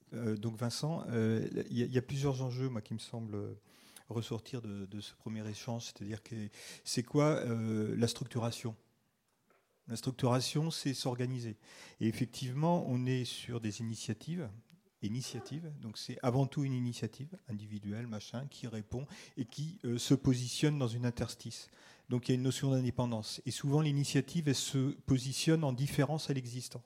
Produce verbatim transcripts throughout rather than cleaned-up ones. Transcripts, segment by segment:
Euh, donc Vincent, il euh, y, y a plusieurs enjeux, moi, qui me semblent ressortir de, de ce premier échange, c'est-à-dire que c'est quoi euh, la structuration? La structuration, c'est s'organiser. Et effectivement, on est sur des initiatives, initiatives, donc c'est avant tout une initiative individuelle, machin, qui répond et qui euh, se positionne dans une interstice. Donc il y a une notion d'indépendance. Et souvent, l'initiative, elle se positionne en différence à l'existant.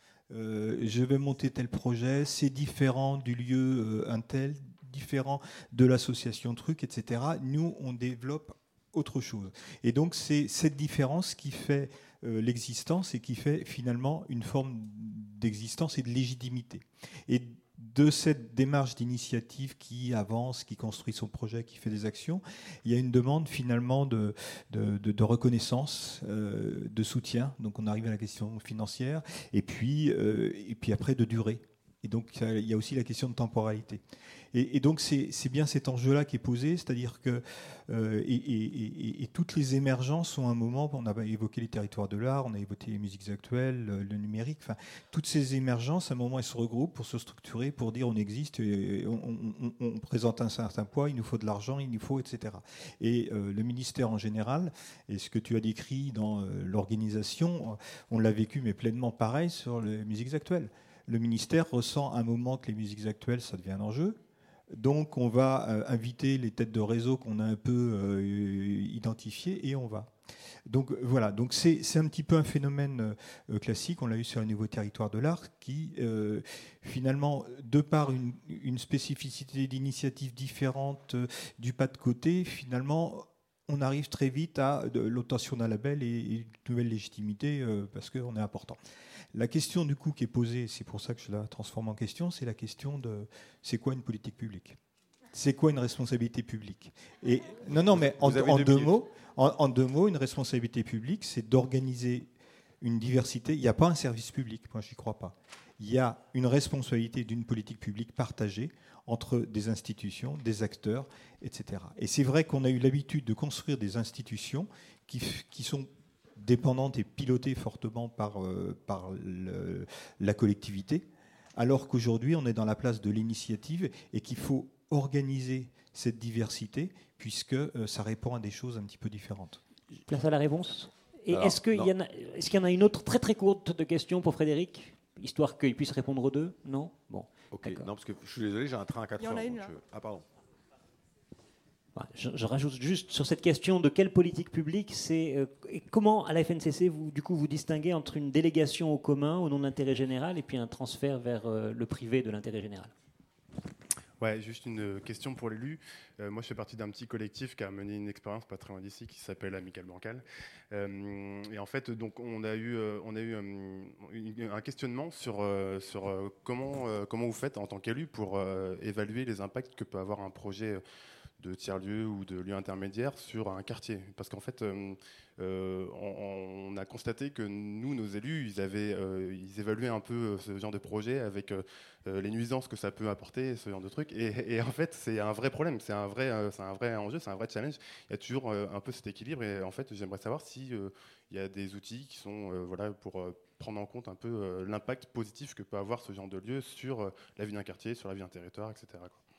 Euh, je vais monter tel projet, c'est différent du lieu euh, un tel, différent de l'association truc, et cetera. Nous, on développe autre chose. Et donc, c'est cette différence qui fait euh, l'existence et qui fait finalement une forme d'existence et de légitimité. Et de cette démarche d'initiative qui avance, qui construit son projet, qui fait des actions, il y a une demande finalement de, de, de, de reconnaissance, euh, de soutien. Donc on arrive à la question financière, et puis, euh, et puis après de durée. Et donc il y a aussi la question de temporalité. Et, et donc c'est, c'est bien cet enjeu-là qui est posé, c'est-à-dire que euh, et, et, et, et toutes les émergences ont un moment. On a évoqué les territoires de l'art, on a évoqué les musiques actuelles, le, le numérique. Enfin, toutes ces émergences, à un moment, elles se regroupent pour se structurer, pour dire on existe, et on, on, on, on présente un certain poids, il nous faut de l'argent, il nous faut, et cetera. Et euh, le ministère en général, et ce que tu as décrit dans euh, l'organisation, on l'a vécu mais pleinement pareil sur les musiques actuelles. Le ministère ressent un moment que les musiques actuelles, ça devient un enjeu. Donc on va euh, inviter les têtes de réseau qu'on a un peu euh, identifiées et on va. Donc voilà, donc c'est, c'est un petit peu un phénomène euh, classique, on l'a eu sur un nouveau territoire de l'art, qui euh, finalement, de par une, une spécificité d'initiatives différentes, euh, du pas de côté, finalement, on arrive très vite à de, l'obtention d'un label et, et une nouvelle légitimité euh, parce qu'on est important. La question du coup qui est posée, c'est pour ça que je la transforme en question, c'est la question de c'est quoi une politique publique? C'est quoi une responsabilité publique? Et non, non, mais en, en deux mots, en, en deux mots, une responsabilité publique, c'est d'organiser une diversité. Il n'y a pas un service public, moi j'y crois pas. Il y a une responsabilité d'une politique publique partagée entre des institutions, des acteurs, et cetera. Et c'est vrai qu'on a eu l'habitude de construire des institutions qui, qui sont dépendantes et pilotées fortement par, euh, par le, la collectivité, alors qu'aujourd'hui on est dans la place de l'initiative et qu'il faut organiser cette diversité, puisque euh, ça répond à des choses un petit peu différentes. Place à la réponse. Et Alors, est-ce qu'il y, est qu'il y en a une autre très très courte de questions pour Frédéric, histoire qu'il puisse répondre aux deux? Non. Bon. Ok. D'accord. Non, parce que je suis désolé, j'ai un train à quatre heures. Donc je... Ah pardon. Je, je rajoute juste sur cette question de quelle politique publique c'est euh, et comment à la F N C C vous du coup vous distinguez entre une délégation au commun au nom de l'intérêt général et puis un transfert vers euh, le privé de l'intérêt général. Ouais, juste une question pour l'élu. Euh, moi, je fais partie d'un petit collectif qui a mené une expérience pas très loin d'ici, qui s'appelle Amical Bancal. Euh, et en fait, donc, on a eu, euh, on a eu euh, un questionnement sur, euh, sur euh, comment, euh, comment vous faites en tant qu'élu pour euh, évaluer les impacts que peut avoir un projet de tiers-lieu ou de lieu intermédiaire sur un quartier. Parce qu'en fait, euh, euh, on, on a constaté que nous, nos élus, ils, avaient, euh, ils évaluaient un peu ce genre de projet avec euh, les nuisances que ça peut apporter, ce genre de trucs. Et, et en fait, c'est un vrai problème, c'est un vrai, euh, c'est un vrai enjeu, c'est un vrai challenge. Il y a toujours euh, un peu cet équilibre. Et en fait, j'aimerais savoir si euh, il y a des outils qui sont euh, voilà, pour euh, prendre en compte un peu euh, l'impact positif que peut avoir ce genre de lieu sur euh, la vie d'un quartier, sur la vie d'un territoire, et cetera quoi.